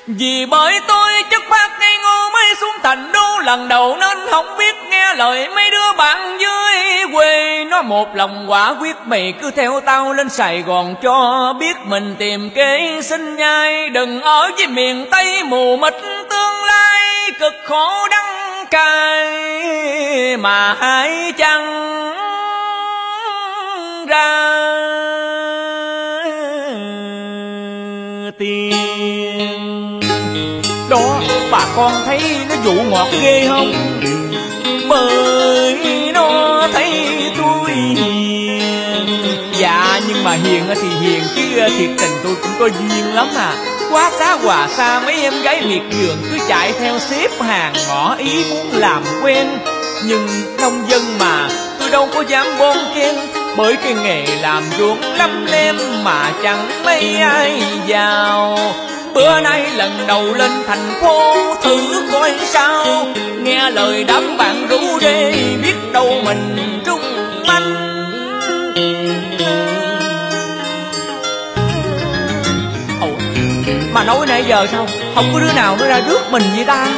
Vì bởi tôi chất phát ngây ngô mới xuống thành đô lần đầu, nên không biết nghe lời mấy đứa bạn dưới quê. Nó một lòng quả quyết mày cứ theo tao lên Sài Gòn cho biết mình tìm kế sinh nhai. Đừng ở với miền Tây mù mịt tương lai cực khổ đắng cay mà hãy chăng ra tiền. Đó, bà con thấy nó dụ ngọt ghê không? Bởi nó thấy tôi hiền. Dạ, nhưng mà hiền thì hiền chứ thiệt tình tôi cũng có duyên lắm à. Quá xá hòa xa mấy em gái miệt vườn cứ chạy theo xếp hàng ngỏ ý muốn làm quen. Nhưng nông dân mà tôi đâu có dám bon chen, bởi cái nghề làm ruộng lắm lem mà chẳng mấy ai vào. Bữa nay lần đầu lên thành phố thử coi sao, nghe lời đám bạn rủ rê biết đâu mình trúng manh. Mà nói nãy giờ sao không có đứa nào nó ra rước mình vậy ta?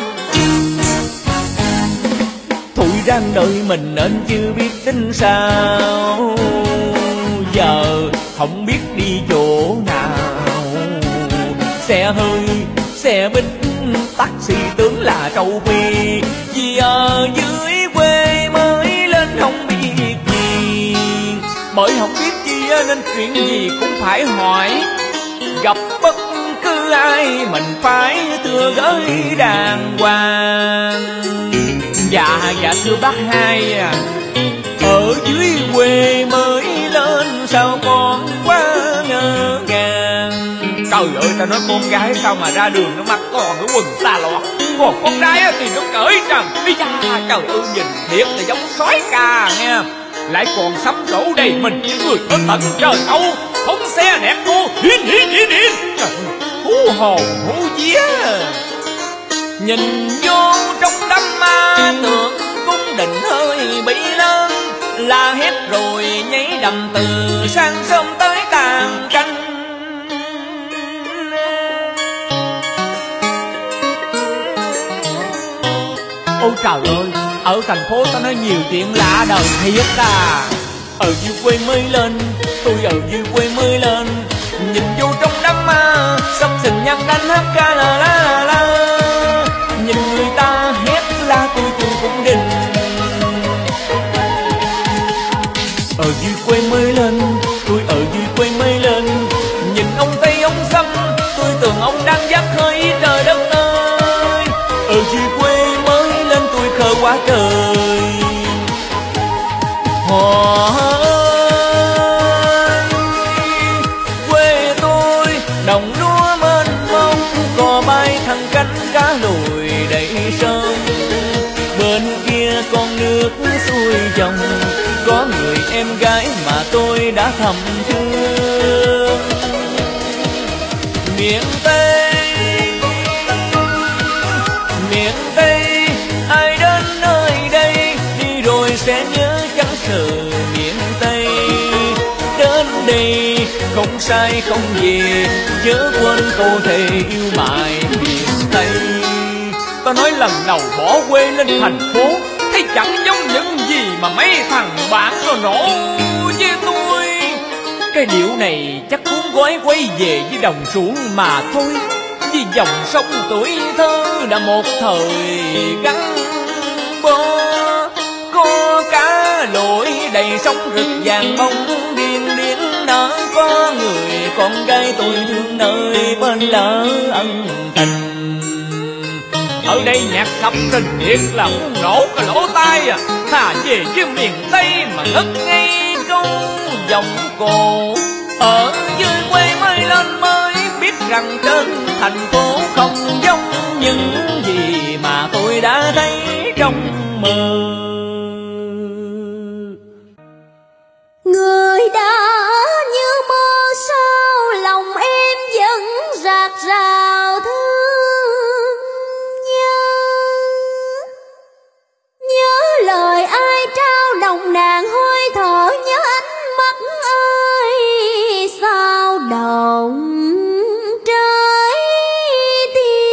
Thôi ráng đợi mình nên chưa biết tính sao, giờ không biết đi chỗ nào. Xe hơi, xe buýt, taxi tướng là trâu phi. Vì ở dưới quê mới lên không biết gì, bởi không biết chi nên chuyện gì cũng phải hỏi. Gặp bất cứ ai mình phải thưa gửi đàng hoàng. Dạ thưa bác hai à, ở dưới quê mới lên sao con quá ngỡ ngàng. Trời ơi, tao nói con gái sao mà ra đường nó mặc còn cái quần xà lọt, còn con gái thì nó cởi trần. Đi cha, trời ơi, nhìn thiệt là giống sói ca nghe. Lại còn sắm đổ đầy mình những người ở tận trời Âu, phóng xe nẹt cô hiên. Trời ơi, hú hồn hú vía. Nhìn vô trong đám ma tượng cung đình hơi bị lớn, la hét rồi nhảy đầm từ sáng sớm tới tàn canh. Ôi trời ơi, ở thành phố tao nói nhiều chuyện lạ đời thiệt à. Ở dưới quê mới lên, tôi ở dưới quê mới lên. Nhìn vô trong đám ma sắp sình nhăn đánh hát ca la la la. Nhìn người ta hét la tôi cũng đình. Ở dưới quê mới lên, tôi ở dưới quê mới lên. Nhìn ông Tây ông Xăm, tôi tưởng ông đang giáp khơi trời đất ơi. Ở dưới quê mới lên tôi khờ quá trời. Quê tôi đồng lúa mênh mông, cò bay thẳng cánh cá lùi đầy sông. Bên kia con nước xuôi dòng, có người em gái mà tôi đã thầm thương. Miền Tây, miền Tây, ai đến nơi đây đi rồi sẽ nhớ chẳng sợ miền Tây. Đến đây không sai không gì, chớ quên câu thề yêu mãi miền Tây. Tao nói lần đầu bỏ quê lên thành phố, thấy chẳng giống những gì mà mấy thằng bạn nó nổ với tôi. Cái điệu này chắc cuốn gói quay về với đồng ruộng mà thôi. Vì dòng sông tuổi thơ đã một thời gắn bó. Có cá lội đầy sóng rực vàng bông điên điên nở. Có người con gái tôi thương nơi bên lỡ ân tình. Ở đây nhạc thập tình thiệt là muốn nổ cả lỗ tai à. Thà về với miền Tây mà ngất ngay câu giọng cổ. Ở dưới quê mới lên mới biết rằng trên thành phố không giống những gì mà tôi đã thấy trong mơ. Người đã như mơ sao lòng em vẫn rạc rào thương nhớ. Nhớ lời ai trao nồng nàn hơi thở, nhớ ánh mắt ai sao động trái tim.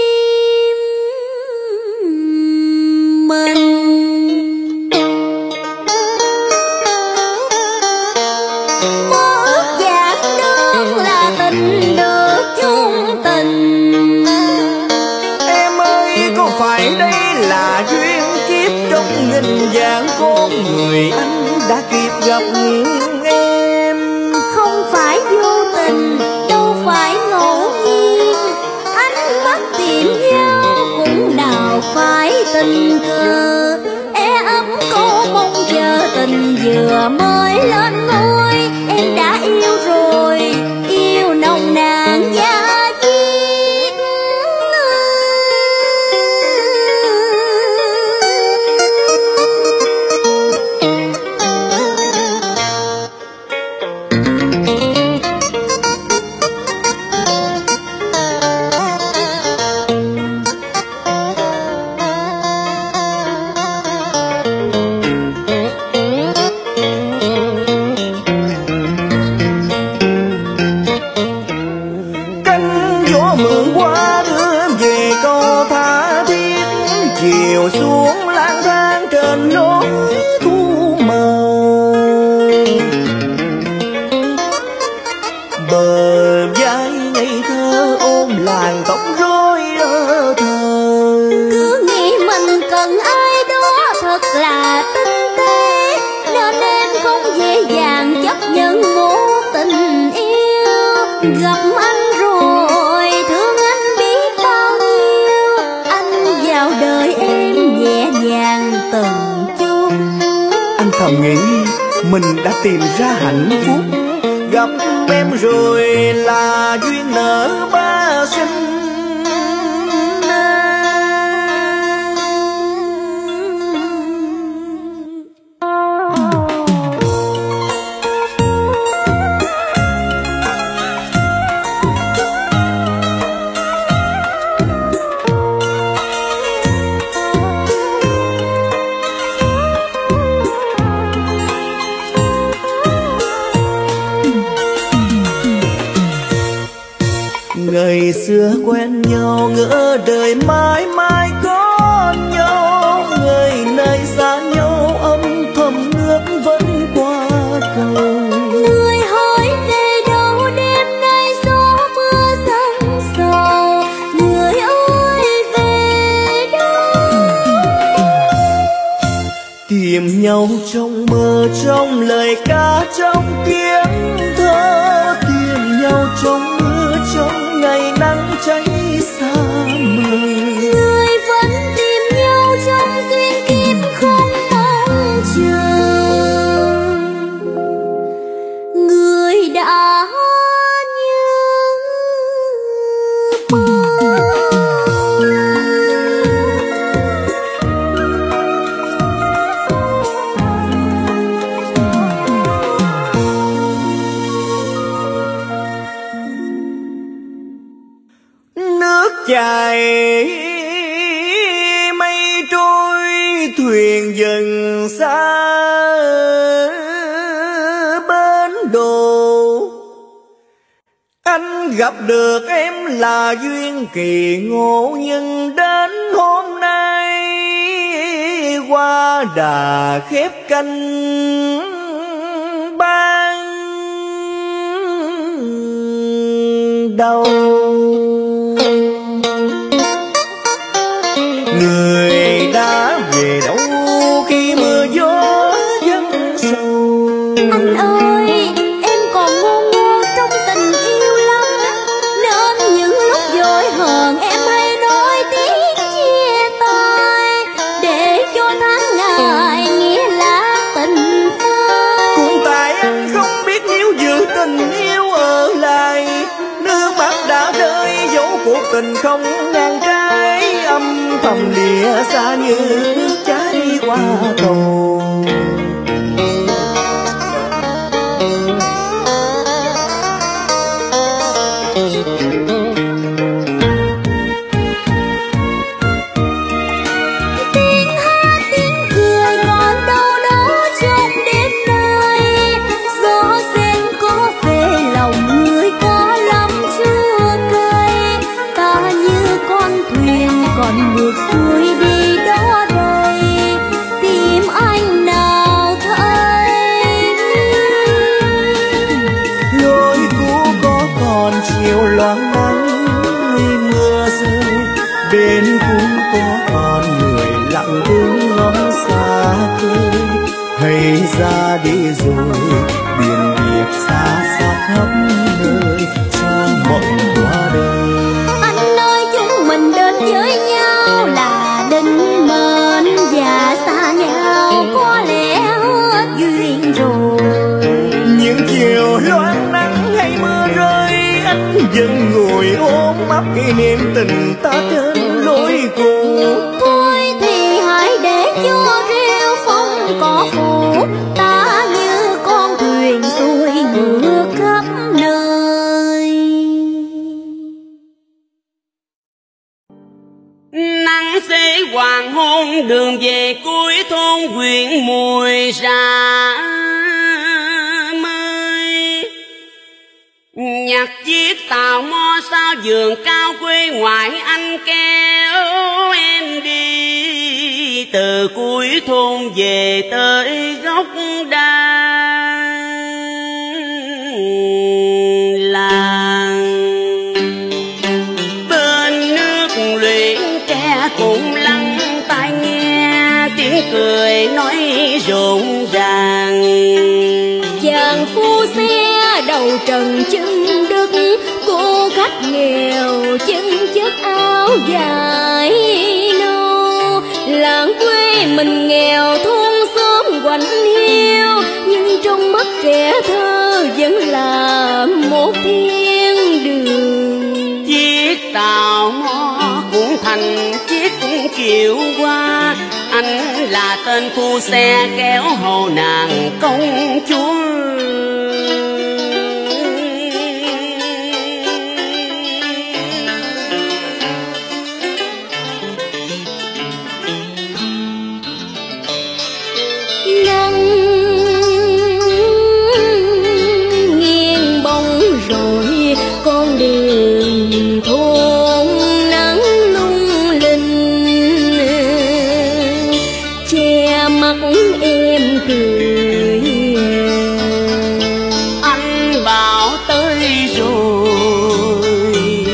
rồi anh đã kịp gặp em. Không phải vô tình, đâu phải ngẫu nhiên, ánh mắt tìm nhau cũng nào phải tình cờ. Ấm cô mong chờ tình vừa mới lên ngôi, em đã yêu rồi, yêu nồng nàn da diết. Chiều xuống lang thang trên lối thu mờ, bờ vai ngây thơ ôm làn tóc rối lơ thơ. Cứ nghĩ mình cần ai đó thật là tinh tế, nên em không dễ dàng chấp nhận một tình yêu. Gặp anh rồi thương anh biết bao nhiêu, anh vào đời em nhẹ nhàng từng chút. Anh thầm nghĩ mình đã tìm ra hạnh phúc, gặp em rồi là duyên nợ ba sinh. Ngày xưa quen nhau ngỡ đời mãi mãi có nhau, người nơi xa nhau âm thầm nước vẫn qua cầu. Người hỏi về đâu đêm nay gió mưa dâng sầu, người ơi về đâu? Tìm nhau trong mơ, trong lời ca, trong tiếng thơ, tìm nhau trong mưa, trong ngày nắng cháy xa mờ. Người vẫn tìm nhau trong duyên kiếp không mong chờ, người đã như mơ. Chài mây trôi thuyền dần xa bến đồ, anh gặp được em là duyên kỳ ngộ, nhưng đến hôm nay qua đà khép canh ban đầu. Người đã về đâu khi mưa gió dâng sầu? Anh ơi, em còn ngu ngơ trong tình yêu lắm, nên những lúc vội hờn em hay nói tiếng chia tay, để cho tháng ngày nghĩa là tình phai. Cũng tại anh không biết níu giữ tình yêu ở lại, nước mắt đã rơi dấu cuộc tình không ngang trái, âm thầm lìa xa như nước cháy qua cầu. Tiếng hát tiếng cười còn đâu đó trong đêm nay, gió sen có về lòng người có lắm chưa cay. Ta như con thuyền còn ngược xuôi đi đó đây, tìm anh nào thấy. Lối cũ có còn chiều loáng nắng mưa rơi, bên cũng có còn người lặng đứng ngóng xa khơi. hay ra đi rồi, biển biệt xa xa khắp nơi cho mộng qua đời. Anh ơi chúng mình đến với nhau là định mệnh, và xa nhau có lẽ hết duyên rồi. Những chiều loáng nắng hay mưa rơi, anh vẫn ngồi ôm ấp kỷ niệm tình ta trên lối cũ. Thôi thì hãy để cho rêu phong cỏ phủ, ta như con thuyền xuôi ngược khắp nơi. Nắng xế hoàng hôn, đường về cuối thôn huyện mùi ra mới. Nhặt chiếc tàu mo sao vườn cao quê ngoại, anh kéo em đi từ cuối thôn về tới gốc đa làng. Bên nước luyện tre cũng lắng tai nghe tiếng cười nói rộn ràng. Chàng phu xe đầu trần chân đức, cô khách nghèo chân chất áo dài nâu. Làng quê mình nghèo thôn xóm quạnh hiu, nhưng trong mắt trẻ thơ vẫn là một thiên đường. Chiếc tàu mo cũng thành chiếc kiệu hoa, anh là tên phu xe kéo hồ nàng công chúa. Nắng nghiêng bóng rồi con đường thôn nắng lung linh, che mắt em cười. Anh bảo tới rồi,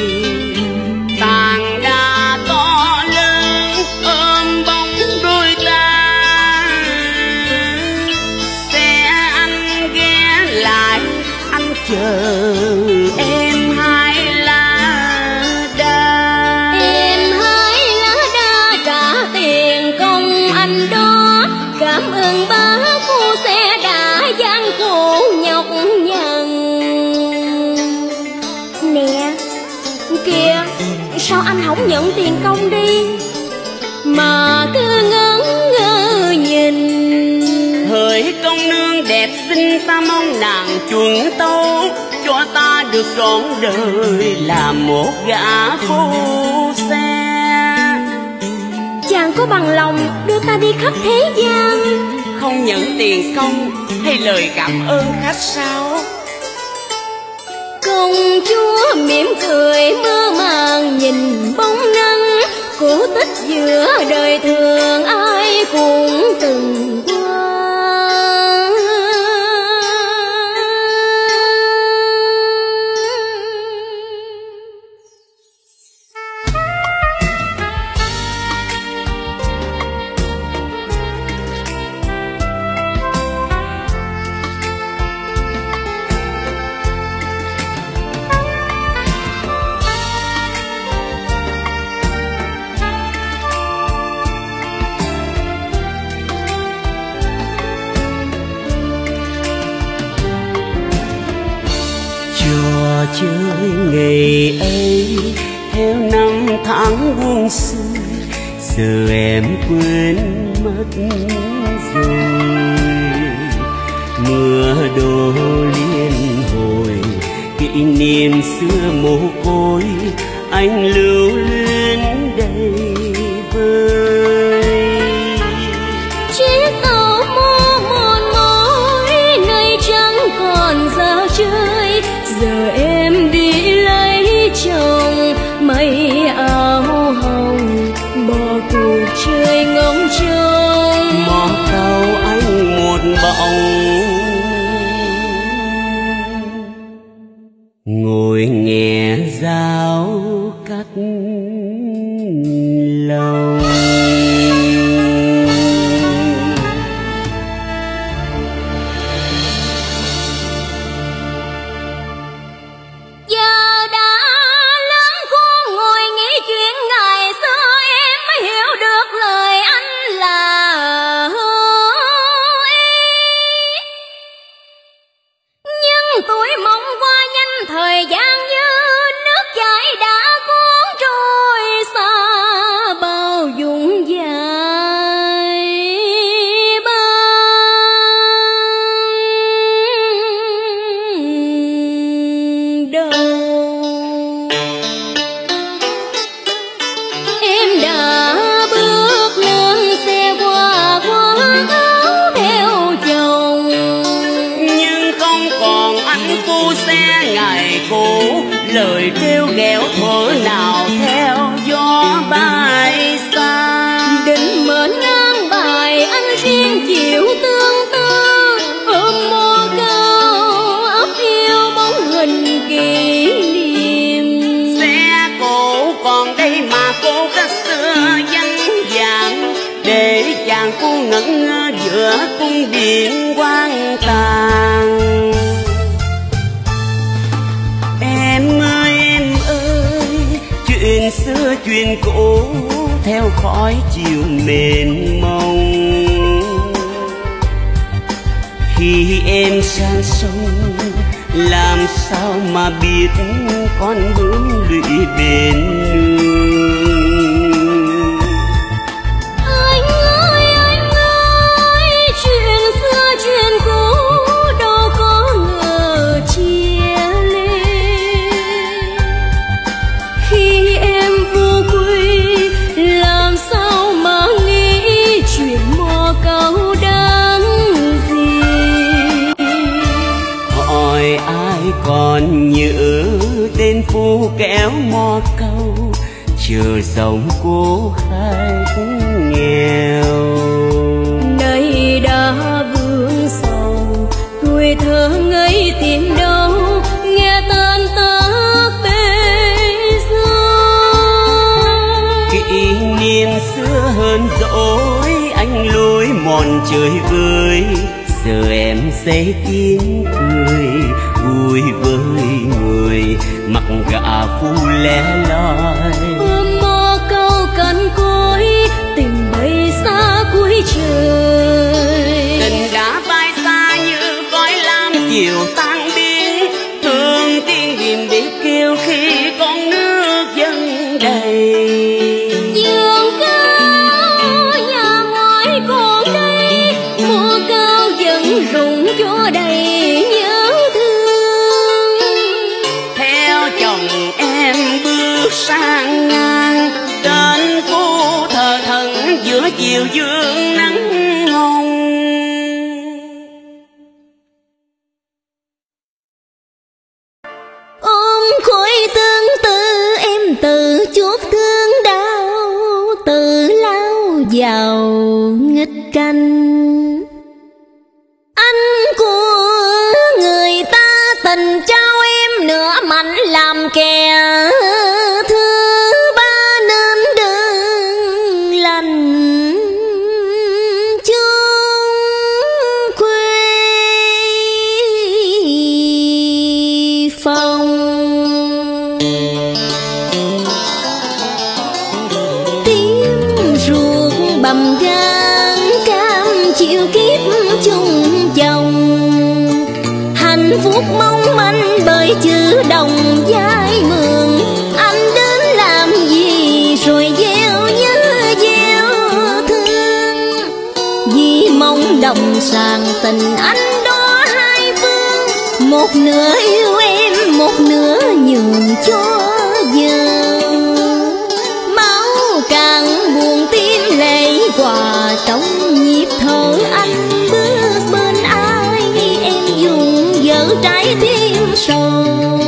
tàn đá to lớn ôm bóng đôi ta. Xe anh ghé lại, anh chờ em hai lá đa. Em hái lá đa trả tiền công anh đó, cảm ơn bá phu xe đã gian khổ nhọc nhằn. Nè kìa, sao anh không nhận tiền công đi mà cứ ngẩn ngơ nhìn. Hỡi công nương đẹp xinh, ta mong nàng chuẩn tấu, cho ta được trọn đời làm một gã phu xe. Chàng có bằng lòng đưa ta đi khắp thế gian, Không nhận tiền công hay lời cảm ơn khách sao? công chúa mỉm cười mơ màng nhìn bóng nắng, cổ tích giữa đời thường ai cũng từng qua. Trò chơi ngày ấy theo năm tháng buông xuôi, giờ em quên mất rồi. Mưa đổ liên hồi kỷ niệm xưa mồ côi, anh lưu luyến đây vơi. Chiếc tàu mơ mòn mỏi nơi chẳng còn giờ chơi, giờ em đi lấy chồng mây áo hồng, bỏ cuộc chơi ngóng trông. Mò tàu anh một bọng, ngồi nghe giáo cắt nhà cô khách xưa vắng vàng, để chàng cô ngẩn ngơ giữa cung điện hoang tàn. Em ơi, chuyện xưa chuyện cũ theo khói chiều mênh mông. Khi em sang sông làm sao mà biết con bướm lụy bên nương. Anh ơi, chuyện xưa chuyện cũ đâu có ngờ chia ly. Khi em vô quê làm sao mà nghĩ chuyện mò câu đáng gì. Hỏi ai còn nhớ tên phu kéo mò câu, chờ dòng cô khách nghèo. Nay đã vương sầu, tuổi thơ ngây tìm đâu, nghe tên tóc bê dâu. Kỷ niệm xưa hơn dỗi, anh lối mòn trời vơi. Giờ em sẽ tiếng cười vui với người mặc gà phu lẻ loi. Ôm mơ câu cằn cối, tình bay xa cuối trời. Tình đã bay xa như khói lam chiều tan biến, thương tiếng điềm để kêu khi con nước dâng đầy. Dương cao nhà ngoại còn đây, mùa cao vẫn rụng cho đầy nhớ thương. Theo chồng em bước sang ngang, tên phu thờ thần giữa chiều dương nắng hồng. Ôm khối tương tư em tự chuốc thương đau, tự lao vào nghịch cảnh. Anh của người ta tình trao em nửa mảnh làm kẻ thứ ba nên đừng lành chung quê phòng. Tiếng ruột bầm gan cam chịu kiếp chung chồng, hạnh phúc mong manh bởi chữ đồng vai mượn. Anh đến làm gì rồi gieo nhớ gieo thương, vì mong đồng sàng tình anh đó hai phương. Một nửa yêu em, một nửa nhường cho giờ. Máu càng buồn tim lệ hòa trong nhịp thở. Anh bước bên ai em dùng vỡ trái tim sầu.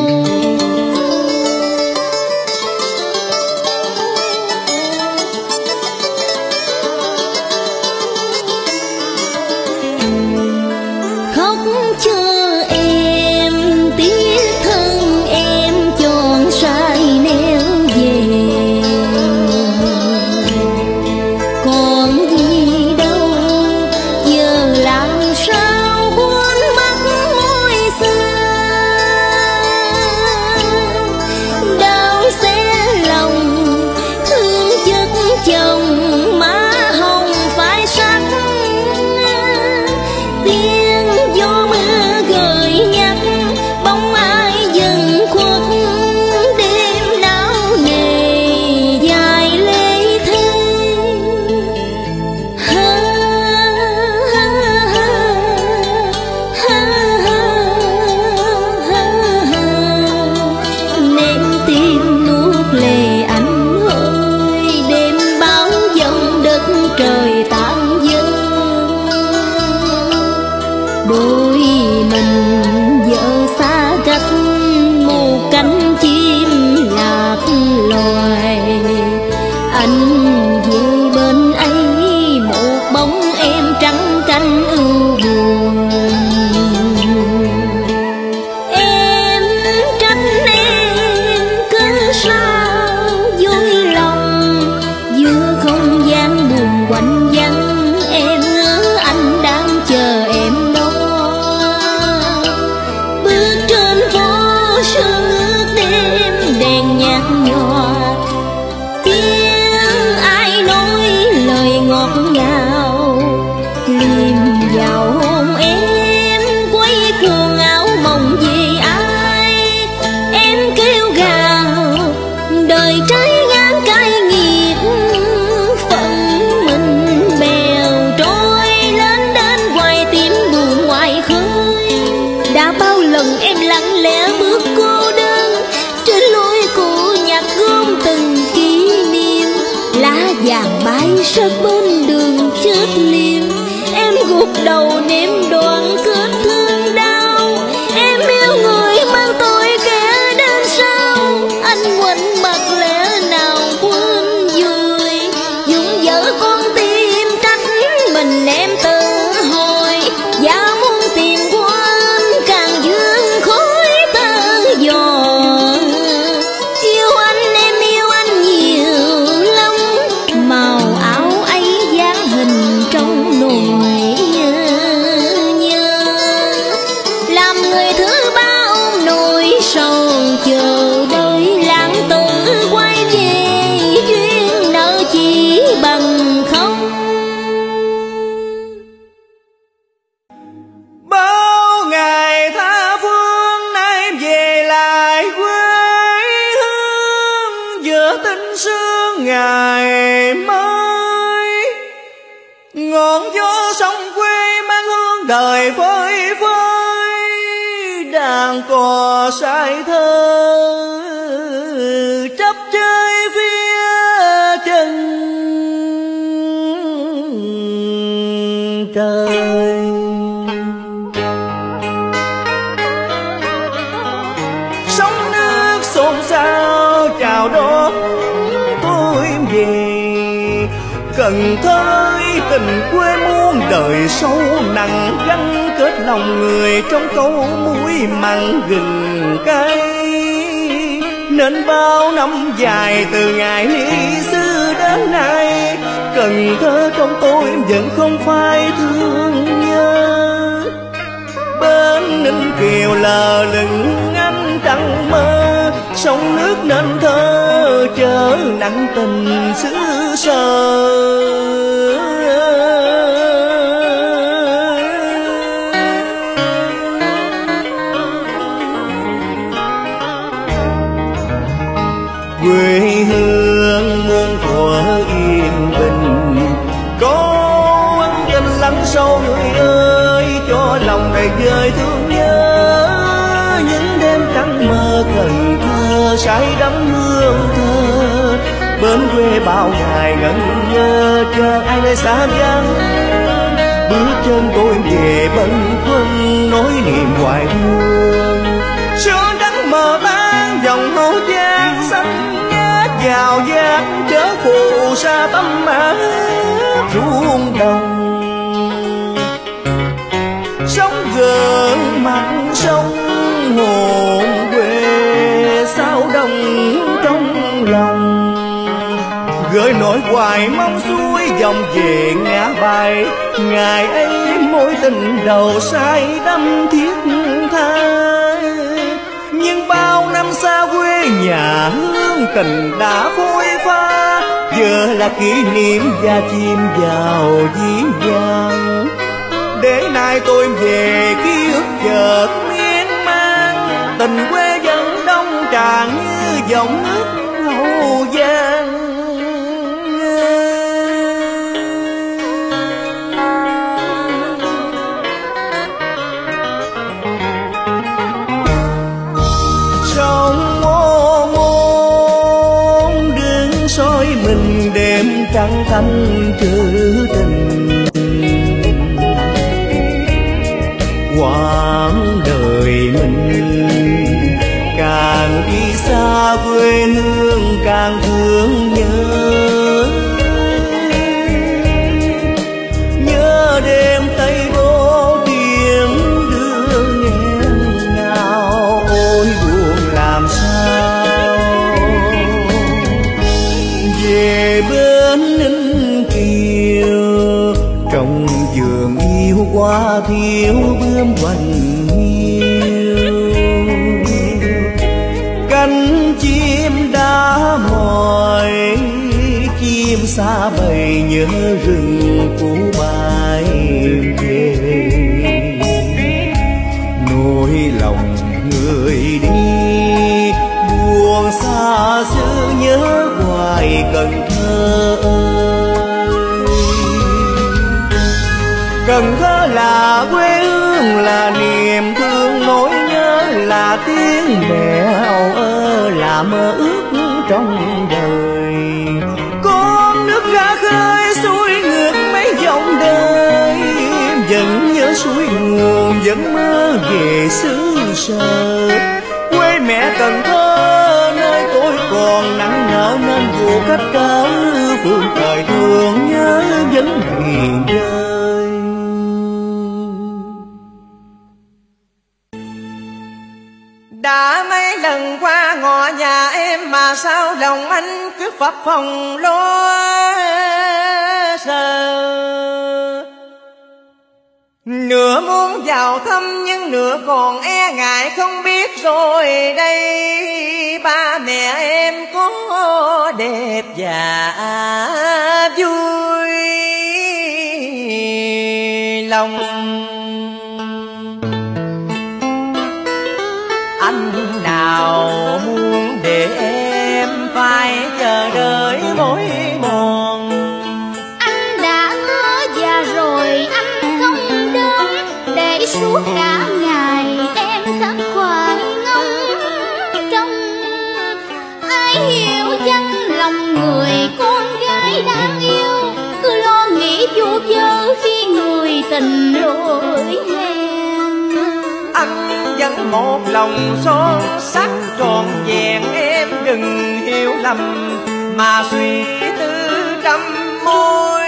Khóc cho em tiếc thân em chọn sai nẻo về. Còn gì đâu giờ làm sao quên mất môi xưa. Đau xé lòng thương chất chồng má hồng phải sắc. Tiếng gió mưa gợi nhắc bóng ai dần khuất. Đêm não nề dài lê thế. Ném tim nuốt lệ anh ơi, đêm báo dòng đất trời tan dần. Đôi mình giờ xa cách, một cánh chim lạc loài. Anh về bên ấy, một bóng em trắng canh ưu buồn. Em trách em cứ sao vui lòng, ngọt ngào liềm vào hôn em, quay cuồng áo mộng về ai. Em kêu gào đời trái ngang cay nghiệt, phận mình bèo trôi lên đến hoài tim buồn ngoài khơi. Đã bao lần em lặng lẽ bước cô đơn trên lối cũ, nhặt gom từng kỷ niệm. Lá vàng bay rớt bên đường chết liêm, em gục đầu nếm đoạn kết thương đau. Em yêu người mang tôi kể đến sau, anh ngoảnh mặt lẽ nào quên vùi. Dùng vợ con tim trách mình em tự hồi, và muốn tìm của anh càng dương khói tơ giò. Yêu anh em yêu anh nhiều lắm, màu áo ấy dáng hình trong nỗi nhớ. Làm người thứ ba ôm nỗi sầu chờ đợi lãng tử quay về, duyên nợ chỉ bằng không. Bao ngày tha phương nay về lại quê hương, giữa tinh sương ngày mới. Ngọn gió sông quê mang hương đời phơi phới, đàn cò say thơ chấp chơi phía chân trời. Sóng nước xôn xao chào đón tôi về, Cần Thơ tình quê muôn đời sâu nặng, gắn kết lòng người trong câu muối mặn gừng cay. Nên bao năm dài từ ngày ly xưa đến nay, Cần Thơ trong tôi vẫn không phai thương nhớ. Bên Ninh Kiều lờ lừng anh trăng mơ, sông nước nên thơ chớ nặng tình xứ sở. Quê hương muôn thuở yên bình, có ân tình lắng sâu người ơi, cho lòng đầy vơi thương nhớ. Những đêm trắng mơ Cần Thơ say đắm hương thơ, bên quê bao ngày ngẩn ngơ chờ ai nơi xa vắng. Bước chân tôi về bâng khuâng nỗi niềm hoài thương. Sương trắng mờ tan dòng hậu giang xanh ngát vào giác, chớ phù sa tâm mã ruộng đồng. Sóng gợn mặt sông hồn quê sao đông trong lòng, gửi nỗi hoài mong xuôi dòng về ngã bài. Ngày ấy mối tình đầu say đắm thiết tha, nhưng bao năm xa quê nhà hương tình đã phôi pha. Giờ là kỷ niệm và chìm vào viễn vàng, để nay tôi về ký ức chợt miên man. Tình quê vẫn đông tràn như dòng nước Hậu Giang. Sông Ô Môn đứng soi mình đêm trăng thanh trữ tình. Quãng đời mình càng đi xa quê hương càng thương nhớ. Nhớ đêm Tây Đô tiếng đưa nghẹn ngào, ôi buồn làm sao. Về bên Ninh Kiều trong vườn yêu hoa thiếu bướm hoành hiu, cánh chim đã mỏi chỉ chim xa bầy nhớ rừng cũ bay về. Nỗi lòng người đi buồn xa xứ nhớ hoài Cần Thơ ơi. Cần Thơ là quê hương, là niềm thương, nỗi nhớ là tiếng mẹ ơ, là mơ ước trong đời. Con nước ra khơi xuôi ngược mấy dòng đời, vẫn nhớ suối nguồn, vẫn mơ về xứ sở. Quê mẹ Cần Thơ nơi tôi còn nặng nợ, nên dù cách trở phương trời thương nhớ vẫn hiền rơi. Đã mấy lần qua ngõ nhà em mà sao lòng anh cứ phập phồng lo sợ. Nửa muốn vào thăm nhưng nửa còn e ngại, không biết rồi đây ba mẹ em có đẹp và vui lòng. Anh nào muốn để em phải chờ đợi mỏi mòn. Anh đã hứa già rồi anh không đến, để suốt cả ngày em khắc khoải ngóng trông. Ai hiểu chăng lòng người con gái đáng yêu, cứ lo nghĩ vô vơ khi người tình lỗi hẹn. Anh vẫn một lòng son sắc trọn vẹn, em đừng hiểu lầm mà suy tư trăm mối.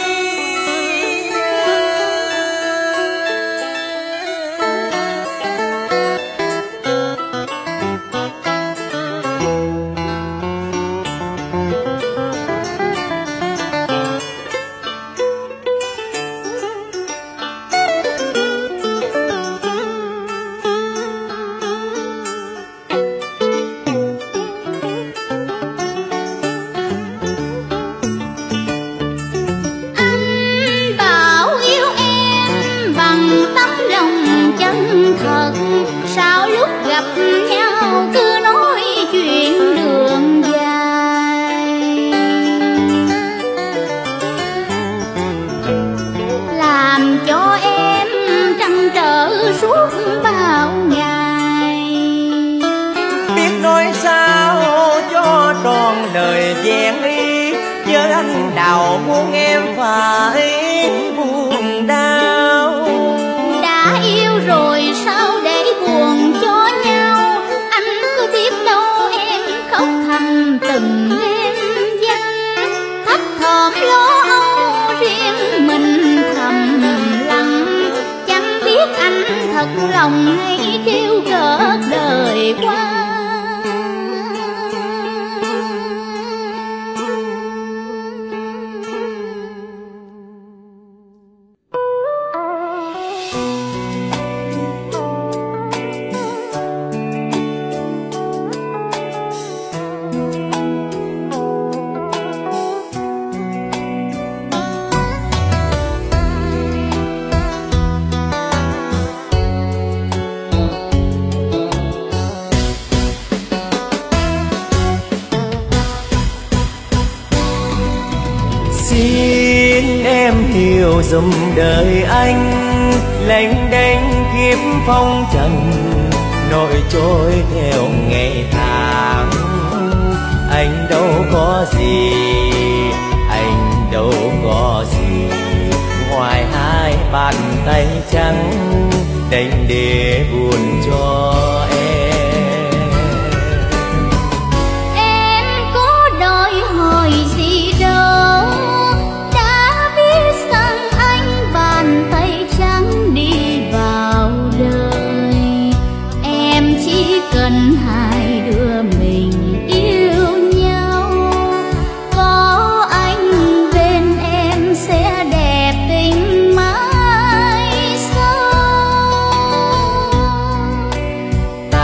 Sao lúc gặp nhau cứ nói chuyện đường dài, làm cho em trăn trở suốt bao ngày. Biết nói sao cho tròn lời vẹn đi, chứ anh nào muốn em phải buồn đau. Đã yêu rồi sao để buồn cho nhau, anh cứ tiếp đâu em khóc thầm từng đêm danh. Thấp thỏm lo âu riêng mình thầm lặng, chẳng biết anh thật lòng hay trêu cợt đời qua. Xin em hiểu dùm đời anh, lênh đênh kiếp phong trần, nỗi trôi theo ngày tháng. Anh đâu có gì, anh đâu có gì, ngoài hai bàn tay trắng đành để buồn cho em. Em có đòi hỏi gì đâu, đã biết rằng anh bàn tay trắng đi vào đời. Em chỉ cần hai đứa mình yêu nhau, có anh bên em sẽ đẹp tình mãi sau.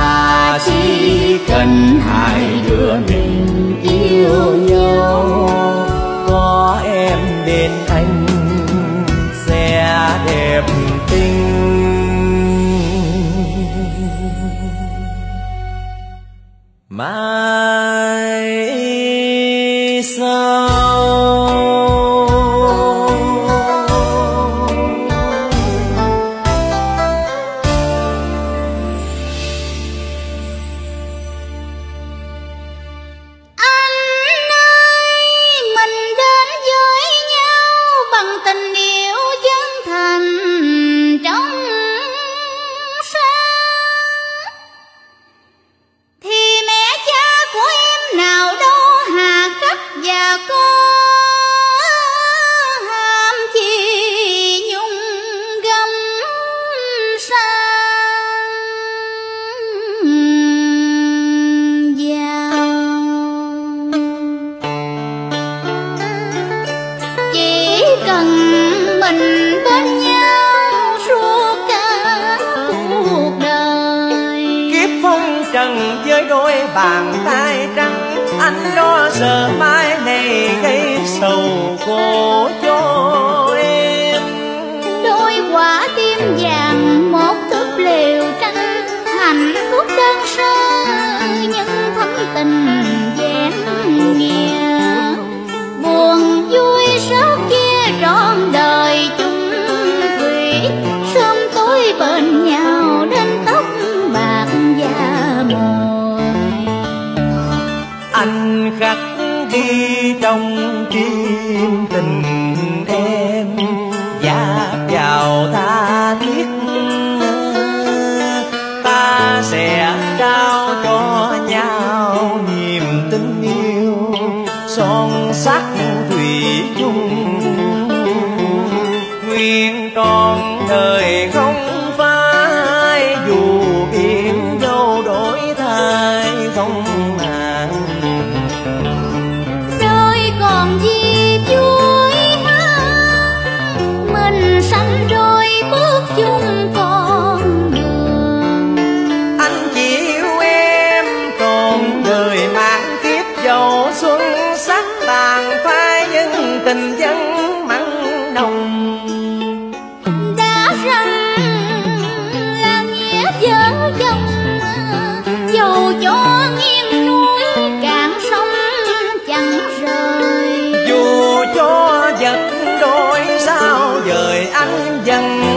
mình bên nhau suốt cả cuộc đời. Kiếp phong trần với đôi bàn tay trắng, anh lo sợ mai này gây sầu khổ cho em. Đôi quả tim vàng một túp lều tranh, hạnh phúc đơn sơ nhưng thắm tình vẹn nghĩa. Buồn vui sớt chia trọn đời chung thủy, sớm tối bên nhau đến tóc bạc da mồi. Anh khắc ghi trong tim tình em, dạt vào tha thiết. Ta sẽ trao cho nhau niềm tình yêu son sắc thủy chung, nguyện trọn đời không phai, dù biển dâu đổi thay không màng. Đời còn gì vui hơn, mình sanh đôi bước chung con đường. Anh chỉ yêu em trọn đời mang kiếp dầu xuân sắc, tàn phai nhưng tình vẫn mặn nồng. Đã rằng là nghĩa vợ chồng, dầu cho nghiêng núi cạn sông chẳng rời. Dù cho vật đôi sao dời anh dần